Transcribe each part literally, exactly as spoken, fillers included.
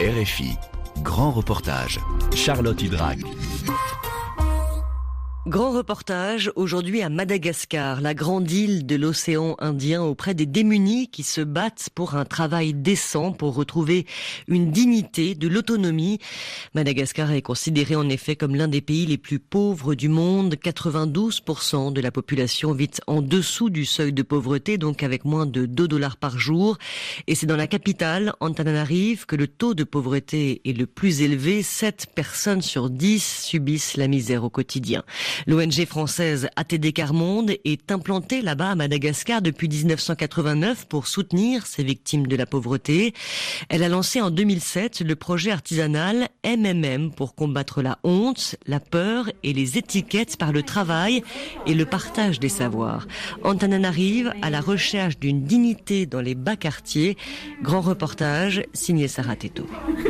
R F I, grand reportage, Charlotte Hydrac. Grand reportage aujourd'hui à Madagascar, la grande île de l'océan Indien, auprès des démunis qui se battent pour un travail décent, pour retrouver une dignité, de l'autonomie. Madagascar est considéré en effet comme l'un des pays les plus pauvres du monde. quatre-vingt-douze pour cent de la population vit en dessous du seuil de pauvreté, donc avec moins de deux dollars par jour. Et c'est dans la capitale, Antananarive, que le taux de pauvreté est le plus élevé. sept personnes sur dix subissent la misère au quotidien. L'O N G française A T D Quart Monde est implantée là-bas à Madagascar depuis dix-neuf cent quatre-vingt-neuf pour soutenir ces victimes de la pauvreté. Elle a lancé en deux mille sept le projet artisanal M M M pour combattre la honte, la peur et les étiquettes par le travail et le partage des savoirs. Antananarive à la recherche d'une dignité dans les bas quartiers. Grand reportage signé Sarah Teto.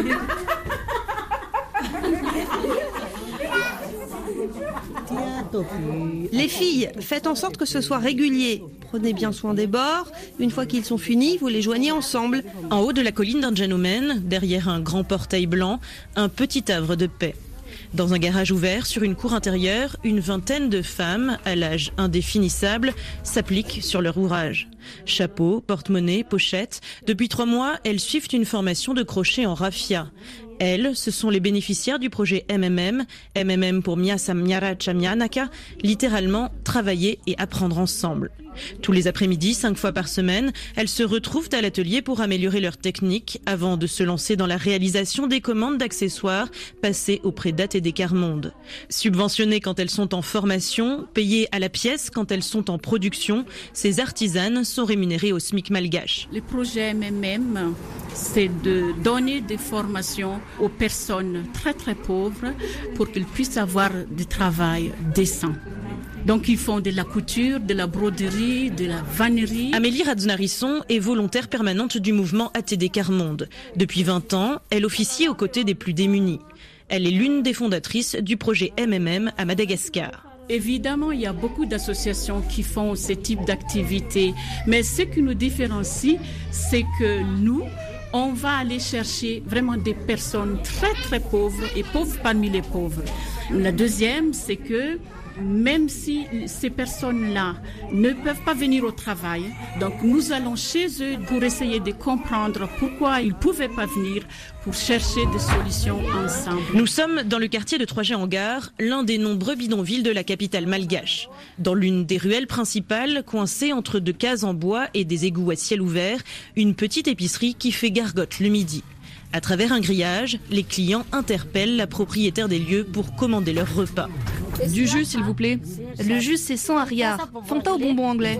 Les filles, faites en sorte que ce soit régulier. Prenez bien soin des bords. Une fois qu'ils sont finis, vous les joignez ensemble. En haut de la colline d'Anjanomen, derrière un grand portail blanc, un petit havre de paix. Dans un garage ouvert sur une cour intérieure, une vingtaine de femmes, à l'âge indéfinissable, s'appliquent sur leur ouvrage. Chapeau, porte-monnaie, pochette. Depuis trois mois, elles suivent une formation de crochet en raffia. Elles, ce sont les bénéficiaires du projet M M M, M M M pour Miasa Miara Chamianaka, littéralement travailler et apprendre ensemble. Tous les après-midi, cinq fois par semaine, elles se retrouvent à l'atelier pour améliorer leur technique avant de se lancer dans la réalisation des commandes d'accessoires passées auprès d'A T D Quart Monde. Subventionnées quand elles sont en formation, payées à la pièce quand elles sont en production, ces artisanes sont rémunérées au SMIC malgache. Le projet M M M, c'est de donner des formations aux personnes très très pauvres pour qu'ils puissent avoir du travail décent. Donc ils font de la couture, de la broderie, de la vannerie. Amélie Radznarisson est volontaire permanente du mouvement A T D Quart Monde. Depuis vingt ans, elle officie aux côtés des plus démunis. Elle est l'une des fondatrices du projet M M M à Madagascar. Évidemment, il y a beaucoup d'associations qui font ce type d'activité, mais ce qui nous différencie, c'est que nous, on va aller chercher vraiment des personnes très très pauvres et pauvres parmi les pauvres. La deuxième, c'est que même si ces personnes-là ne peuvent pas venir au travail, donc nous allons chez eux pour essayer de comprendre pourquoi ils ne pouvaient pas venir, pour chercher des solutions ensemble. Nous sommes dans le quartier de Trois-Gé-en-Gare, l'un des nombreux bidonvilles de la capitale malgache. Dans l'une des ruelles principales, coincée entre deux cases en bois et des égouts à ciel ouvert, une petite épicerie qui fait gargote le midi. À travers un grillage, les clients interpellent la propriétaire des lieux pour commander leur repas. Du jus, s'il vous plaît. Le jus, c'est sans arrière. Fanta au bonbon anglais.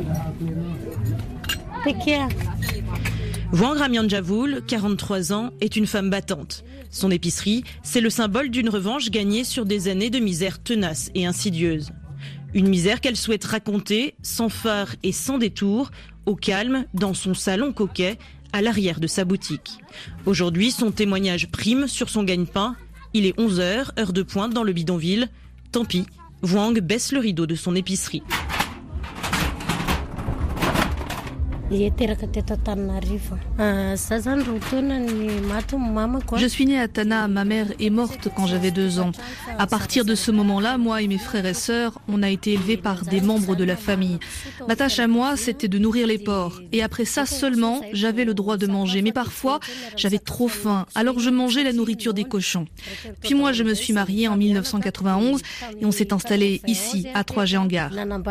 Wang Ramianjavoul, quarante-trois ans, est une femme battante. Son épicerie, c'est le symbole d'une revanche gagnée sur des années de misère tenace et insidieuse. Une misère qu'elle souhaite raconter, sans phare et sans détour, au calme, dans son salon coquet, à l'arrière de sa boutique. Aujourd'hui, son témoignage prime sur son gagne-pain. Il est onze heures, heure de pointe dans le bidonville. Tant pis, Wang baisse le rideau de son épicerie. Je suis née à Tana, ma mère est morte quand j'avais deux ans. À partir de ce moment-là, moi et mes frères et sœurs, on a été élevés par des membres de la famille. Ma tâche à moi, c'était de nourrir les porcs. Et après ça seulement, j'avais le droit de manger. Mais parfois, j'avais trop faim, alors je mangeais la nourriture des cochons. Puis moi, je me suis mariée en mille neuf cent quatre-vingt-onze et on s'est installé ici, à Trois-Gé-en-Gare.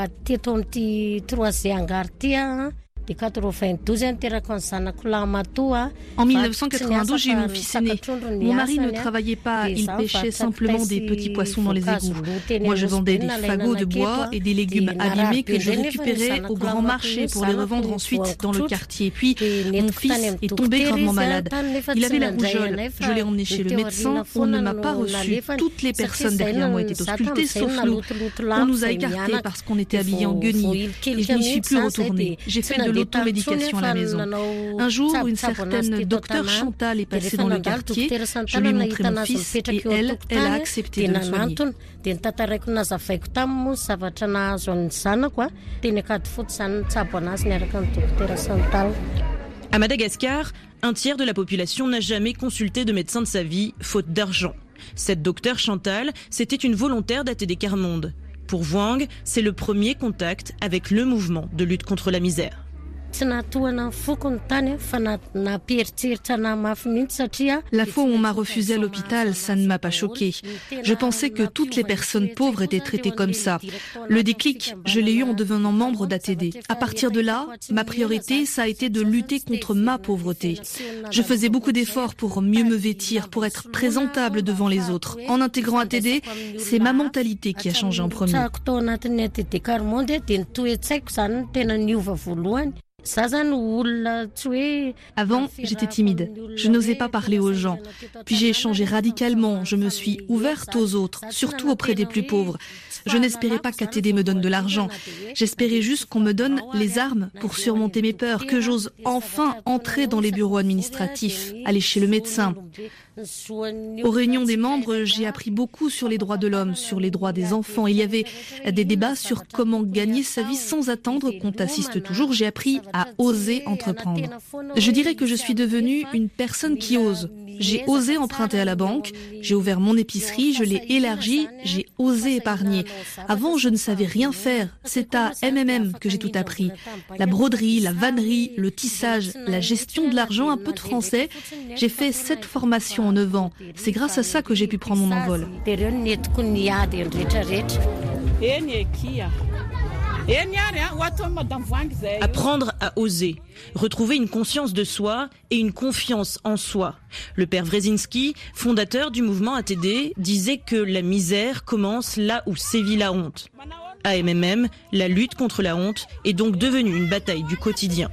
En mille neuf cent quatre-vingt-douze, j'ai eu mon fils aîné. Mon mari ne travaillait pas, il pêchait simplement des petits poissons dans les égouts. Moi, je vendais des fagots de bois et des légumes abîmés que je récupérais au grand marché pour les revendre ensuite dans le quartier. Puis, mon fils est tombé gravement malade. Il avait la rougeole. Je l'ai emmené chez le médecin. On ne m'a pas reçu. Toutes les personnes derrière moi étaient auscultées, sauf nous. On nous a écartés parce qu'on était habillés en guenilles. Et je n'y suis plus retournée. J'ai fait de l'automédication à la maison. Un jour, une certaine docteure Chantal est passée dans le quartier. Je lui ai montré mon fils et elle, elle a accepté de le soigner. À Madagascar, Un tiers de la population n'a jamais consulté de médecin de sa vie, faute d'argent. Cette docteure Chantal, c'était une volontaire d'A T D Quart Monde. Pour Wang, c'est le premier contact avec le mouvement de lutte contre la misère. La fois où on m'a refusé à l'hôpital, ça ne m'a pas choquée. Je pensais que toutes les personnes pauvres étaient traitées comme ça. Le déclic, je l'ai eu en devenant membre d'A T D. À partir de là, ma priorité, ça a été de lutter contre ma pauvreté. Je faisais beaucoup d'efforts pour mieux me vêtir, pour être présentable devant les autres. En intégrant A T D, c'est ma mentalité qui a changé en premier. Avant, j'étais timide. Je n'osais pas parler aux gens. Puis j'ai changé radicalement. Je me suis ouverte aux autres, surtout auprès des plus pauvres. Je n'espérais pas qu'A T D me donne de l'argent. J'espérais juste qu'on me donne les armes pour surmonter mes peurs, que j'ose enfin entrer dans les bureaux administratifs, aller chez le médecin. Aux réunions des membres, j'ai appris beaucoup sur les droits de l'homme, sur les droits des enfants. Il y avait des débats sur comment gagner sa vie sans attendre qu'on t'assiste toujours. J'ai appris à oser entreprendre. Je dirais que je suis devenue une personne qui ose. J'ai osé emprunter à la banque, j'ai ouvert mon épicerie, je l'ai élargie, j'ai osé épargner. Avant, je ne savais rien faire. C'est à M M M que j'ai tout appris. La broderie, la vannerie, le tissage, la gestion de l'argent, un peu de français. J'ai fait sept formations en neuf ans. C'est grâce à ça que j'ai pu prendre mon envol. Apprendre à oser, retrouver une conscience de soi et une confiance en soi. Le père Wresinski, fondateur du mouvement A T D, disait que la misère commence là où sévit la honte. À M M M, la lutte contre la honte est donc devenue une bataille du quotidien.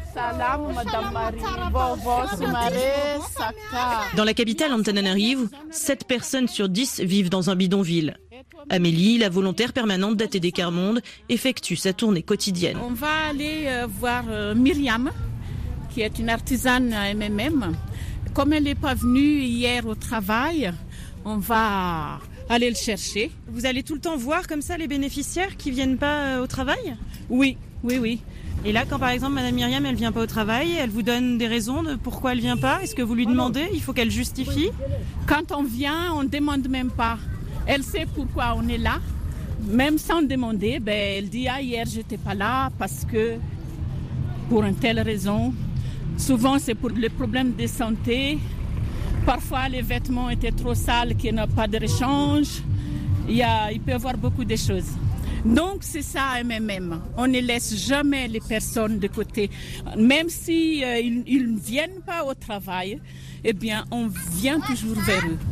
Dans la capitale Antananarivo, sept personnes sur dix vivent dans un bidonville. Amélie, la volontaire permanente d'A T D Quart Monde, effectue sa tournée quotidienne. On va aller euh, voir euh, Myriam, qui est une artisane à M M M. Comme elle n'est pas venue hier au travail, on va aller le chercher. Vous allez tout le temps voir comme ça les bénéficiaires qui viennent pas au travail ? Oui, oui, oui. Et là, quand par exemple Madame Myriam, elle vient pas au travail, elle vous donne des raisons de pourquoi elle vient pas ? Est-ce que vous lui demandez ? Il faut qu'elle justifie ? Quand on vient, on ne demande même pas. Elle sait pourquoi on est là. Même sans demander, ben, elle dit « Ah, hier, je n'étais pas là parce que pour une telle raison. » Souvent, c'est pour les problèmes de santé. Parfois, les vêtements étaient trop sales qu'il n'y a pas de rechange. Il, y a, il peut y avoir beaucoup de choses. Donc, c'est ça M M M. On ne laisse jamais les personnes de côté. Même s'ils euh, ils ne viennent pas au travail, eh bien, on vient toujours vers eux.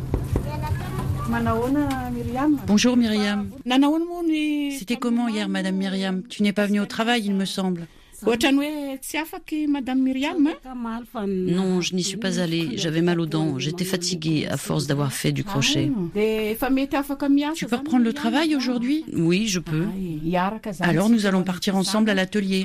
Bonjour Myriam. C'était comment hier, Madame Myriam ? Tu n'es pas venue au travail, il me semble. Non, je n'y suis pas allée. J'avais mal aux dents. J'étais fatiguée à force d'avoir fait du crochet. Tu peux reprendre le travail aujourd'hui ? Oui, je peux. Alors nous allons partir ensemble à l'atelier.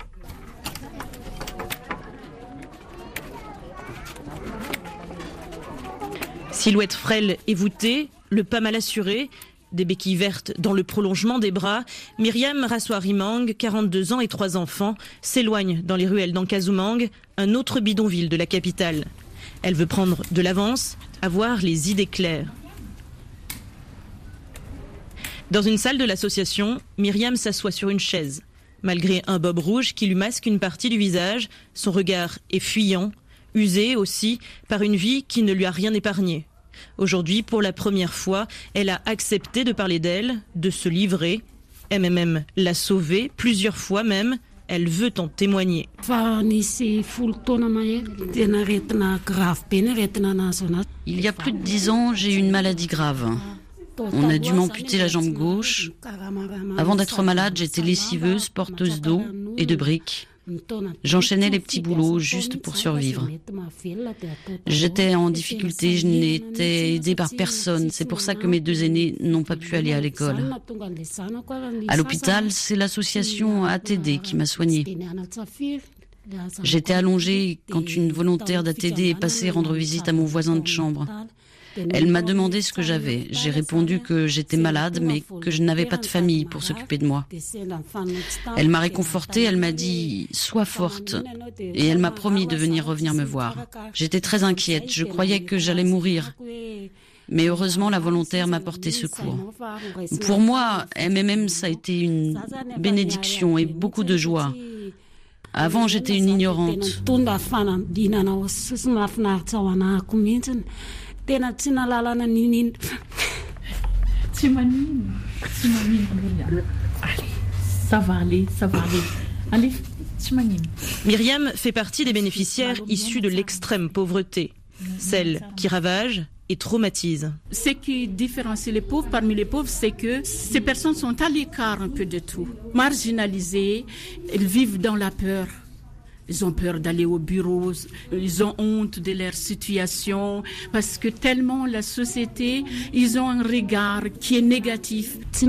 Silhouette frêle et voûtée, le pas mal assuré, des béquilles vertes dans le prolongement des bras, Myriam Raswarimang, quarante-deux ans et trois enfants, s'éloigne dans les ruelles d'Ankazumang, un autre bidonville de la capitale. Elle veut prendre de l'avance, avoir les idées claires. Dans une salle de l'association, Myriam s'assoit sur une chaise. Malgré un bob rouge qui lui masque une partie du visage, son regard est fuyant, usé aussi par une vie qui ne lui a rien épargné. Aujourd'hui, pour la première fois, elle a accepté de parler d'elle, de se livrer. M M M l'a sauvée, plusieurs fois même. Elle veut en témoigner. Il y a plus de dix ans, j'ai eu une maladie grave. On a dû m'amputer la jambe gauche. Avant d'être malade, j'étais lessiveuse, porteuse d'eau et de briques. J'enchaînais les petits boulots juste pour survivre. J'étais en difficulté, je n'étais aidée par personne. C'est pour ça que mes deux aînés n'ont pas pu aller à l'école. À l'hôpital, c'est l'association A T D qui m'a soignée. J'étais allongée quand une volontaire d'A T D est passée rendre visite à mon voisin de chambre. Elle m'a demandé ce que j'avais. J'ai répondu que j'étais malade, mais que je n'avais pas de famille pour s'occuper de moi. Elle m'a réconfortée, elle m'a dit « Sois forte » et elle m'a promis de venir revenir me voir. J'étais très inquiète, je croyais que j'allais mourir. Mais heureusement, la volontaire m'a porté secours. Pour moi, M M M, ça a été une bénédiction et beaucoup de joie. Avant, j'étais une ignorante. Ça va aller, ça va aller. Allez, Myriam fait partie des bénéficiaires issus de l'extrême pauvreté, celle qui ravage et traumatise. Ce qui différencie les pauvres parmi les pauvres, c'est que ces personnes sont à l'écart un peu de tout, marginalisées, elles vivent dans la peur. Ils ont peur d'aller au bureau, ils ont honte de leur situation, parce que tellement la société, ils ont un regard qui est négatif. Je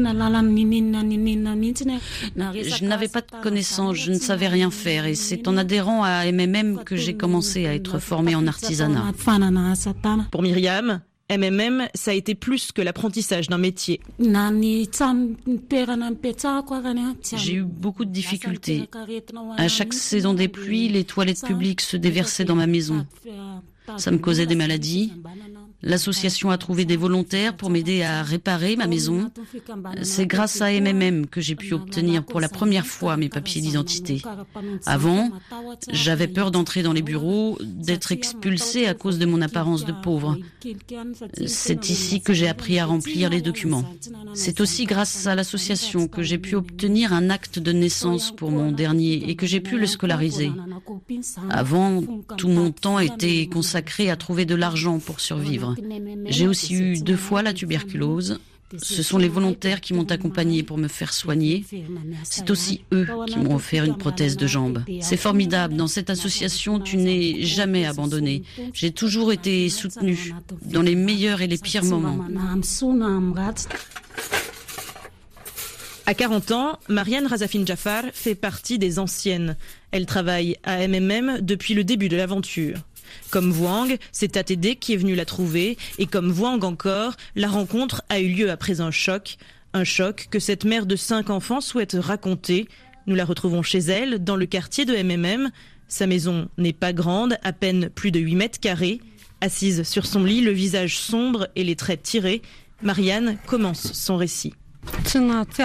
n'avais pas de connaissances, je ne savais rien faire, et c'est en adhérant à M M M que j'ai commencé à être formée en artisanat. Pour Myriam, M M M, ça a été plus que l'apprentissage d'un métier. J'ai eu beaucoup de difficultés. À chaque saison des pluies, les toilettes publiques se déversaient dans ma maison. Ça me causait des maladies. L'association a trouvé des volontaires pour m'aider à réparer ma maison. C'est grâce à M M M que j'ai pu obtenir pour la première fois mes papiers d'identité. Avant, j'avais peur d'entrer dans les bureaux, d'être expulsée à cause de mon apparence de pauvre. C'est ici que j'ai appris à remplir les documents. C'est aussi grâce à l'association que j'ai pu obtenir un acte de naissance pour mon dernier et que j'ai pu le scolariser. Avant, tout mon temps était consacré à trouver de l'argent pour survivre. J'ai aussi eu deux fois la tuberculose. Ce sont les volontaires qui m'ont accompagnée pour me faire soigner. C'est aussi eux qui m'ont offert une prothèse de jambe. C'est formidable. Dans cette association, tu n'es jamais abandonné. J'ai toujours été soutenue dans les meilleurs et les pires moments. À quarante ans, Marianne Razafine Jafar fait partie des anciennes. Elle travaille à M M M depuis le début de l'aventure. Comme Wang, c'est Tatede qui est venu la trouver, et comme Wang encore, la rencontre a eu lieu après un choc. Un choc que cette mère de cinq enfants souhaite raconter. Nous la retrouvons chez elle, dans le quartier de M M M. Sa maison n'est pas grande, à peine plus de huit mètres carrés. Assise sur son lit, le visage sombre et les traits tirés, Marianne commence son récit. Je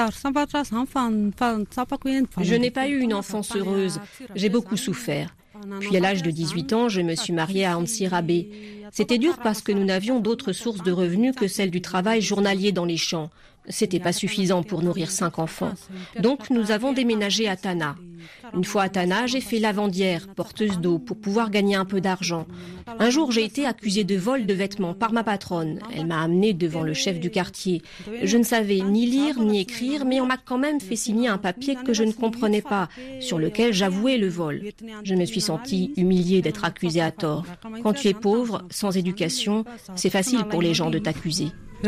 n'ai pas eu une enfance heureuse, j'ai beaucoup souffert. Puis à l'âge de dix-huit ans, je me suis mariée à Ansi Rabé. C'était dur parce que nous n'avions d'autres sources de revenus que celle du travail journalier dans les champs. C'était pas suffisant pour nourrir cinq enfants. Donc nous avons déménagé à Tana. Une fois à Tana, j'ai fait lavandière, porteuse d'eau, pour pouvoir gagner un peu d'argent. Un jour, j'ai été accusée de vol de vêtements par ma patronne. Elle m'a amenée devant le chef du quartier. Je ne savais ni lire ni écrire, mais on m'a quand même fait signer un papier que je ne comprenais pas, sur lequel j'avouais le vol. Je me suis sentie humiliée d'être accusée à tort. Quand tu es pauvre, sans éducation, c'est facile pour les gens de t'accuser.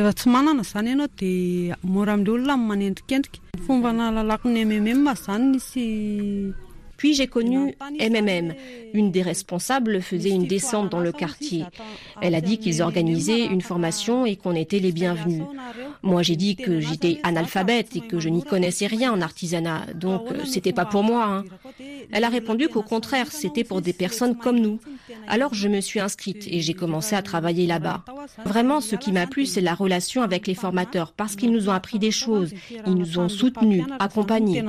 Puis j'ai connu M M M. Une des responsables faisait une descente dans le quartier. Elle a dit qu'ils organisaient une formation et qu'on était les bienvenus. Moi, j'ai dit que j'étais analphabète et que je n'y connaissais rien en artisanat, donc c'était pas pour moi. Hein. Elle a répondu qu'au contraire, c'était pour des personnes comme nous. Alors je me suis inscrite et j'ai commencé à travailler là-bas. Vraiment, ce qui m'a plu, c'est la relation avec les formateurs, parce qu'ils nous ont appris des choses, ils nous ont soutenus, accompagnés.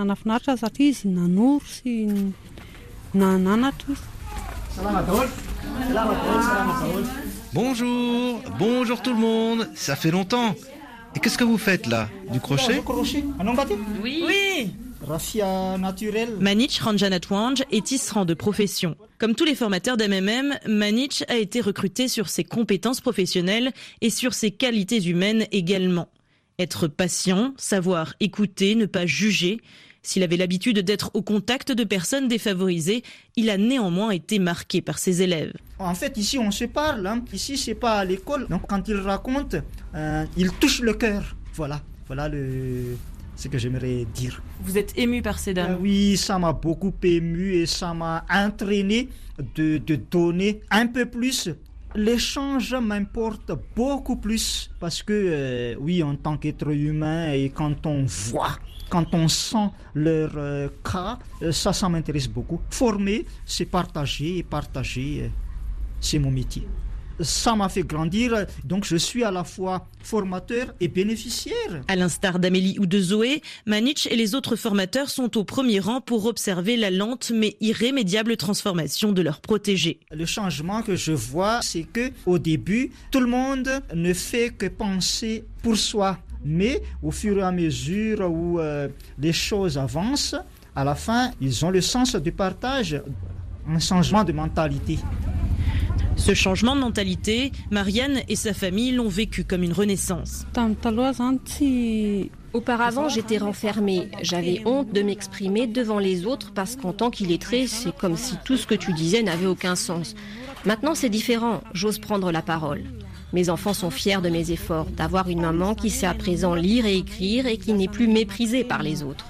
Bonjour, bonjour tout le monde, ça fait longtemps. Et qu'est-ce que vous faites là? Du crochet? Oui, oui. Manich Ranjanatwanj est tisserand de profession. Comme tous les formateurs d'M M M, Manich a été recruté sur ses compétences professionnelles et sur ses qualités humaines également. Être patient, savoir écouter, ne pas juger. S'il avait l'habitude d'être au contact de personnes défavorisées, il a néanmoins été marqué par ses élèves. En fait, ici, on se parle. Hein. Ici, c'est pas à l'école. Donc, quand il raconte, euh, il touche le cœur. Voilà, voilà le... ce que j'aimerais dire. Vous êtes ému par ces dames? euh, Oui, ça m'a beaucoup ému et ça m'a entraîné de, de donner un peu plus L'échange m'importe beaucoup plus parce que, euh, oui, en tant qu'être humain, et quand on voit, quand on sent leur euh, cas, euh, ça, ça m'intéresse beaucoup. Former, c'est partager, et partager, euh, c'est mon métier. Ça m'a fait grandir, donc je suis à la fois formateur et bénéficiaire. À l'instar d'Amélie ou de Zoé, Manich et les autres formateurs sont au premier rang pour observer la lente mais irrémédiable transformation de leurs protégés. Le changement que je vois, c'est que au début, tout le monde ne fait que penser pour soi. Mais au fur et à mesure où euh, les choses avancent, à la fin, ils ont le sens du partage, un changement de mentalité. Ce changement de mentalité, Marianne et sa famille l'ont vécu comme une renaissance. Auparavant, j'étais renfermée. J'avais honte de m'exprimer devant les autres parce qu'en tant qu'illettrée, c'est comme si tout ce que tu disais n'avait aucun sens. Maintenant, c'est différent. J'ose prendre la parole. Mes enfants sont fiers de mes efforts, d'avoir une maman qui sait à présent lire et écrire et qui n'est plus méprisée par les autres.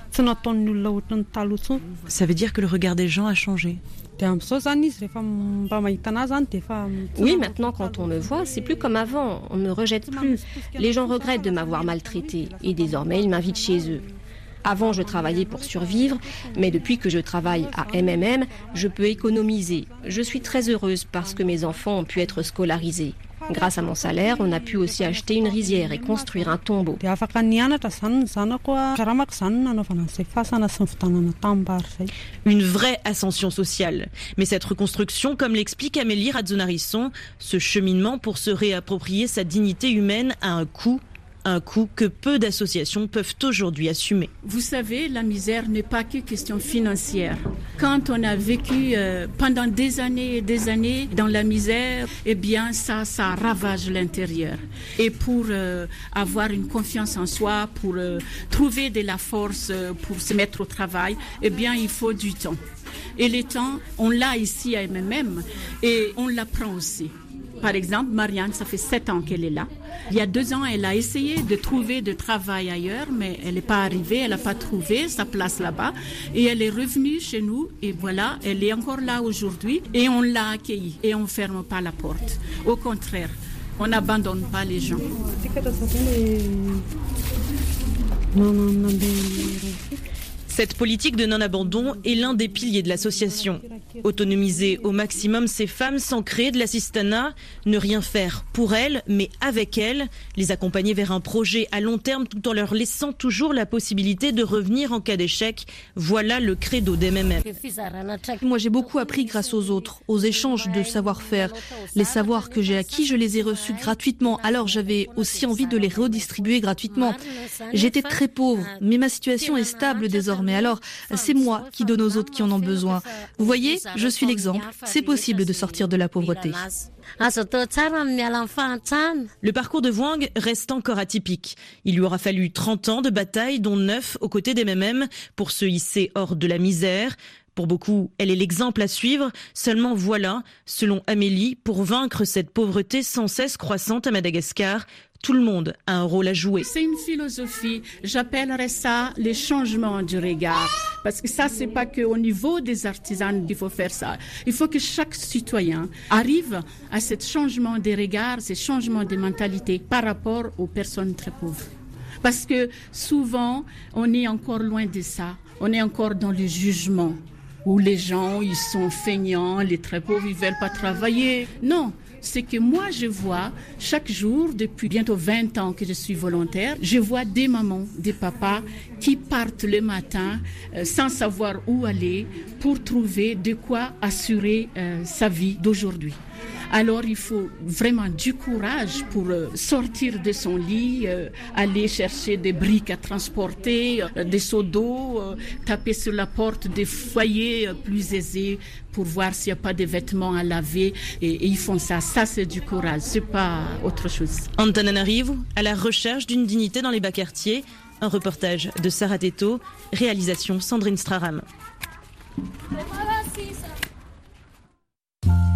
Ça veut dire que le regard des gens a changé. Oui, maintenant quand on me voit, c'est plus comme avant, on ne me rejette plus. Les gens regrettent de m'avoir maltraitée et désormais ils m'invitent chez eux. Avant, je travaillais pour survivre, mais depuis que je travaille à M M M, je peux économiser. Je suis très heureuse parce que mes enfants ont pu être scolarisés. Grâce à mon salaire, on a pu aussi acheter une rizière et construire un tombeau. Une vraie ascension sociale. Mais cette reconstruction, comme l'explique Amélie Razzonarisson, ce cheminement pour se réapproprier sa dignité humaine a un coût. Un coût que peu d'associations peuvent aujourd'hui assumer. Vous savez, la misère n'est pas que question financière. Quand on a vécu euh, pendant des années et des années dans la misère, eh bien ça, ça ravage l'intérieur. Et pour euh, avoir une confiance en soi, pour euh, trouver de la force, euh, pour se mettre au travail, eh bien il faut du temps. Et le temps, on l'a ici à M M M et on l'apprend aussi. Par exemple, Marianne, ça fait sept ans qu'elle est là. Il y a deux ans, elle a essayé de trouver de travail ailleurs, mais elle n'est pas arrivée, elle n'a pas trouvé sa place là-bas. Et elle est revenue chez nous, et voilà, elle est encore là aujourd'hui, et on l'a accueillie, et on ne ferme pas la porte. Au contraire, on n'abandonne pas les gens. Cette politique de non-abandon est l'un des piliers de l'association. Autonomiser au maximum ces femmes sans créer de l'assistanat, ne rien faire pour elles, mais avec elles, les accompagner vers un projet à long terme tout en leur laissant toujours la possibilité de revenir en cas d'échec. Voilà le credo d'M M M. Moi, j'ai beaucoup appris grâce aux autres, aux échanges de savoir-faire. Les savoirs que j'ai acquis, je les ai reçus gratuitement. Alors, j'avais aussi envie de les redistribuer gratuitement. J'étais très pauvre, mais ma situation est stable désormais. Mais alors, c'est moi qui donne aux autres qui en ont besoin. Vous voyez, je suis l'exemple. C'est possible de sortir de la pauvreté. Le parcours de Wang reste encore atypique. Il lui aura fallu trente ans de bataille, dont neuf aux côtés des M M M, pour se hisser hors de la misère. Pour beaucoup, elle est l'exemple à suivre. Seulement voilà, selon Amélie, pour vaincre cette pauvreté sans cesse croissante à Madagascar, tout le monde a un rôle à jouer. C'est une philosophie, j'appellerais ça les changements du regard. Parce que ça, c'est pas qu'au niveau des artisans qu'il faut faire ça. Il faut que chaque citoyen arrive à ce changement des regards, ce changement de mentalité par rapport aux personnes très pauvres. Parce que souvent, on est encore loin de ça. On est encore dans le jugement, où les gens, ils sont feignants, les très pauvres, ils veulent pas travailler. Non. C'est que moi, je vois chaque jour, depuis bientôt vingt ans que je suis volontaire, je vois des mamans, des papas qui partent le matin euh, sans savoir où aller pour trouver de quoi assurer euh, sa vie d'aujourd'hui. Alors, il faut vraiment du courage pour euh, sortir de son lit, euh, aller chercher des briques à transporter, euh, des seaux d'eau, euh, taper sur la porte des foyers euh, plus aisés pour voir s'il n'y a pas de vêtements à laver. Et, et ils font ça. Ça, c'est du courage. C'est pas autre chose. Antananarivo, à la recherche d'une dignité dans les bas quartiers. Un reportage de Sarah Teto, réalisation Sandrine Straram.